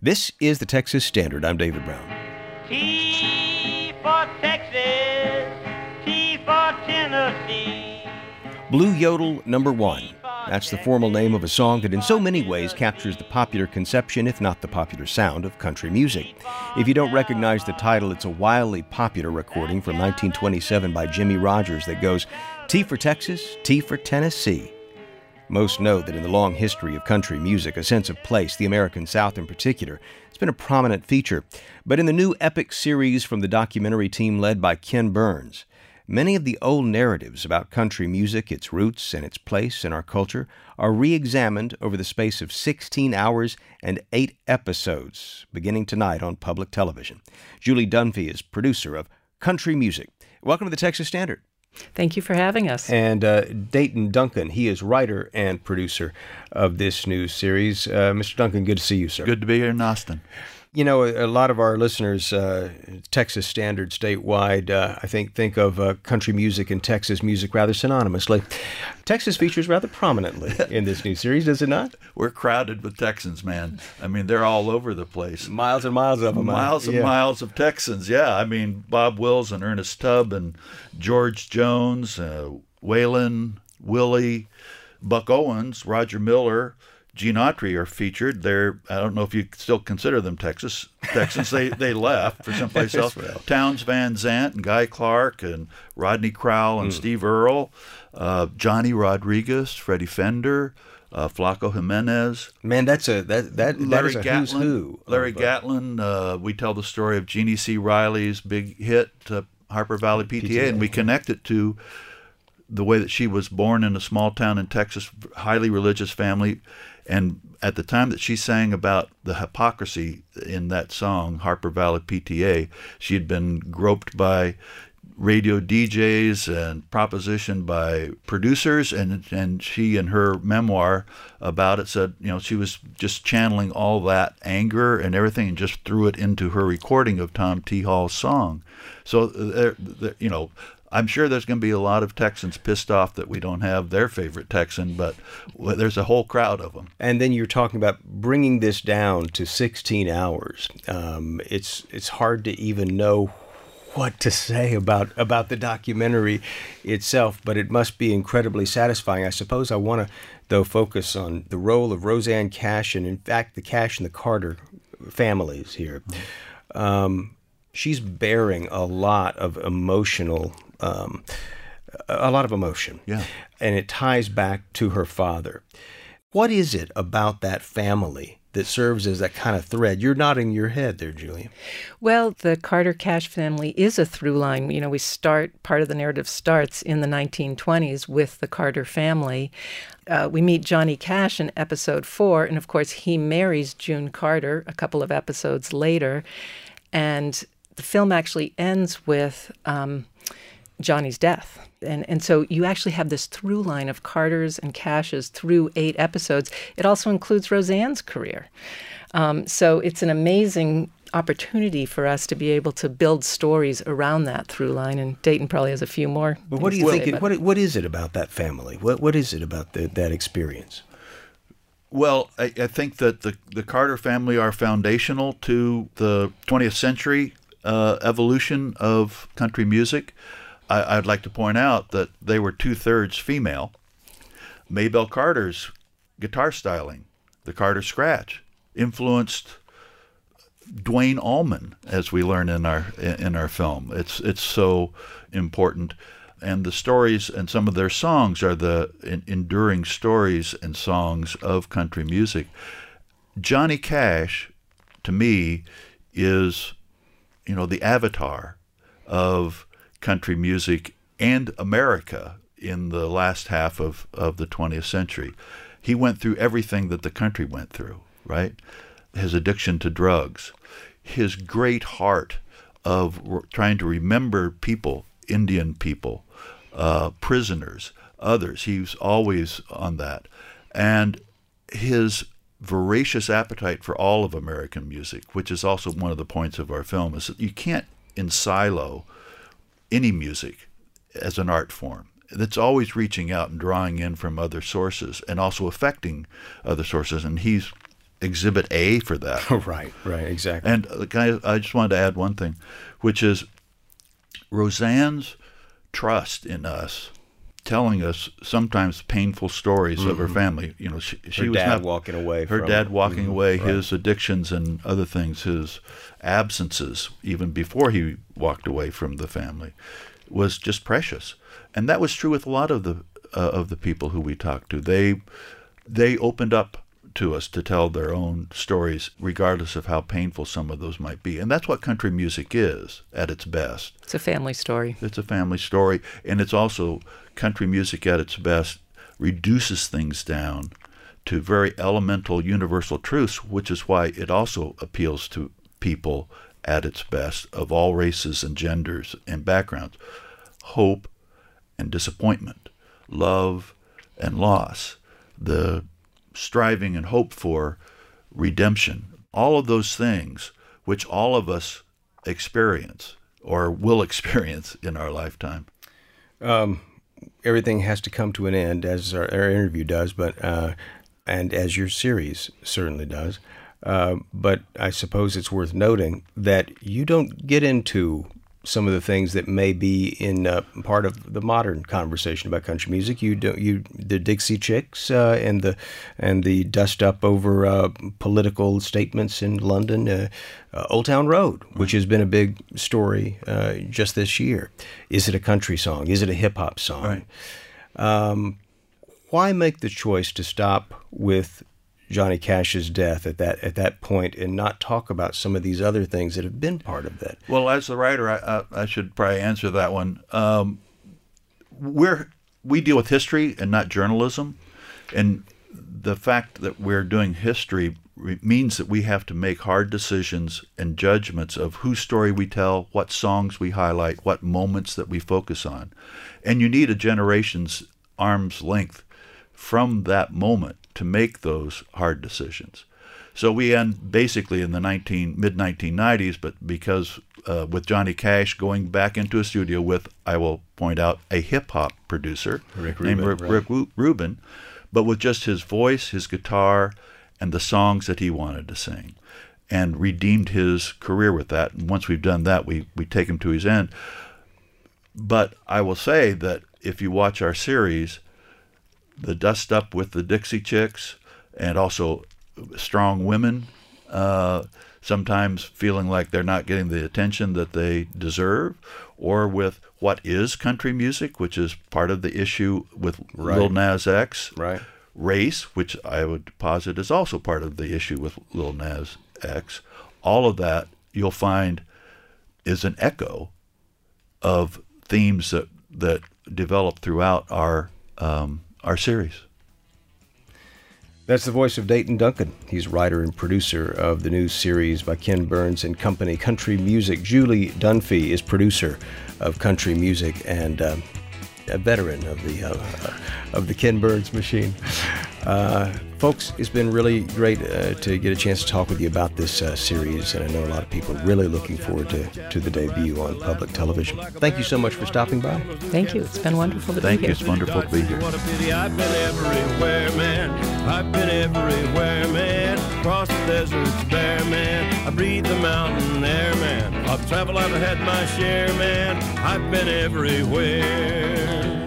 This is the Texas Standard. I'm David Brown. T for Texas, T for Tennessee. Blue Yodel Number 1. That's the formal name of a song that in so many ways captures the popular conception, if not the popular sound, of country music. If you don't recognize the title, it's a wildly popular recording from 1927 by Jimmie Rodgers that goes, T for Texas, T for Tennessee. Most know that in the long history of country music, a sense of place, the American South in particular, has been a prominent feature. But in the new epic series from the documentary team led by Ken Burns, many of the old narratives about country music, its roots, and its place in our culture are re-examined over the space of 16 hours and 8 episodes, beginning tonight on public television. Julie Dunphy is producer of Country Music. Welcome to the Texas Standard. Thank you for having us. And Dayton Duncan, he is writer and producer of this new series. Mr. Duncan, good to see you, sir. Good to be here in Austin. You know, a lot of our listeners, Texas Standard statewide, I think of country music and Texas music rather synonymously. Texas features rather prominently in this new series, does it not? We're crowded with Texans, man. I mean, they're all over the place. Miles and miles of them. Miles and miles of Texans, yeah. I mean, Bob Wills and Ernest Tubb and George Jones, Waylon, Willie, Buck Owens, Roger Miller, Gene Autry are featured. I don't know if you still consider them Texans. They left for someplace else. Well. Towns Van Zandt and Guy Clark and Rodney Crowell and Steve Earle, Johnny Rodriguez, Freddie Fender, Flaco Jimenez. Man, that is a who's who. Larry Gatlin. We tell the story of Jeannie C. Riley's big hit, Harper Valley PTA, and we connect it to the way that she was born in a small town in Texas, highly religious family. And at the time that she sang about the hypocrisy in that song, Harper Valley PTA, she had been groped by radio DJs and propositioned by producers, and she, in her memoir about it, said, you know, she was just channeling all that anger and everything and just threw it into her recording of Tom T. Hall's song. So, you know, I'm sure there's going to be a lot of Texans pissed off that we don't have their favorite Texan, but there's a whole crowd of them. And then you're talking about bringing this down to 16 hours. It's hard to even know what to say about the documentary itself, but it must be incredibly satisfying. I suppose I want to, though, focus on the role of Rosanne Cash and, in fact, the Cash and the Carter families here. She's bearing a lot of emotion, Yeah. And it ties back to her father. What is it about that family that serves as that kind of thread? You're nodding your head there, Julia. Well, the Carter-Cash family is a through line. You know, part of the narrative starts in the 1920s with the Carter family. We meet Johnny Cash in episode 4, and of course he marries June Carter a couple of episodes later. And the film actually ends with Johnny's death. And so you actually have this through line of Carters and Cashes through 8 episodes. It also includes Roseanne's career. So it's an amazing opportunity for us to be able to build stories around that through line. And Dayton probably has a few more. But what do you think? What is it about that family? What is it about that experience? Well, I think that the Carter family are foundational to the 20th century evolution of country music. I'd like to point out that they were 2/3 female. Maybelle Carter's guitar styling, the Carter scratch, influenced Duane Allman, as we learn in our film. It's so important. And the stories and some of their songs are the enduring stories and songs of country music. Johnny Cash, to me, is, you know, the avatar of country music and America in the last half of the 20th century. He went through everything that the country went through, right? His addiction to drugs, his great heart of trying to remember people, Indian people, prisoners, others. He was always on that. And his voracious appetite for all of American music, which is also one of the points of our film, is that you can't silo any music as an art form. That's always reaching out and drawing in from other sources and also affecting other sources. And he's Exhibit A for that. Right, exactly. And I just wanted to add one thing, which is Roseanne's trust in us, telling us sometimes painful stories of her family. You know, she her was dad not walking away. Her from dad walking away, right. his addictions and other things, his absences, even before he walked away from the family, was just precious. And that was true with a lot of the people who we talked to. They opened up to us to tell their own stories, regardless of how painful some of those might be. And that's what country music is at its best. It's a family story. It's a family story, and it's also country music at its best reduces things down to very elemental universal truths, which is why it also appeals to people at its best of all races and genders and backgrounds. Hope and disappointment, love and loss, the striving and hope for redemption, all of those things which all of us experience or will experience in our lifetime. Everything has to come to an end, as our interview does, but and as your series certainly does. But I suppose it's worth noting that you don't get into some of the things that may be in part of the modern conversation about country music. The Dixie Chicks and the dust up over political statements in London, Old Town Road, which has been a big story just this year. Is it a country song? Is it a hip hop song? Right. Why make the choice to stop with Johnny Cash's death at that point and not talk about some of these other things that have been part of that? Well, as the writer, I should probably answer that one. We deal with history and not journalism, and the fact that we're doing history means that we have to make hard decisions and judgments of whose story we tell, what songs we highlight, what moments that we focus on, and you need a generation's arm's length from that moment to make those hard decisions. So we end basically in the mid-1990s, but because with Johnny Cash going back into a studio with, I will point out, a hip-hop producer named Rick Rubin, but with just his voice, his guitar, and the songs that he wanted to sing, and redeemed his career with that. And once we've done that, we take him to his end. But I will say that if you watch our series, the dust up with the Dixie Chicks, and also strong women, sometimes feeling like they're not getting the attention that they deserve, or with what is country music, which is part of the issue with Lil Nas X. Right. Race, which I would posit is also part of the issue with Lil Nas X. All of that you'll find is an echo of themes that develop throughout our series. That's the voice of Dayton Duncan. He's writer and producer of the new series by Ken Burns and Company, Country Music. Julie Dunphy is producer of Country Music and a veteran of the Ken Burns machine. Folks, it's been really great to get a chance to talk with you about this series, and I know a lot of people are really looking forward to the debut on public television. Thank you so much for stopping by. Thank you. It's been wonderful to be here. Thank you. It's wonderful to be here. What a pity. I've been everywhere, man. I've been everywhere, man. Across the deserts bare, man. I breathe the mountain air, man. I've traveled, I've had my share, man. I've been everywhere.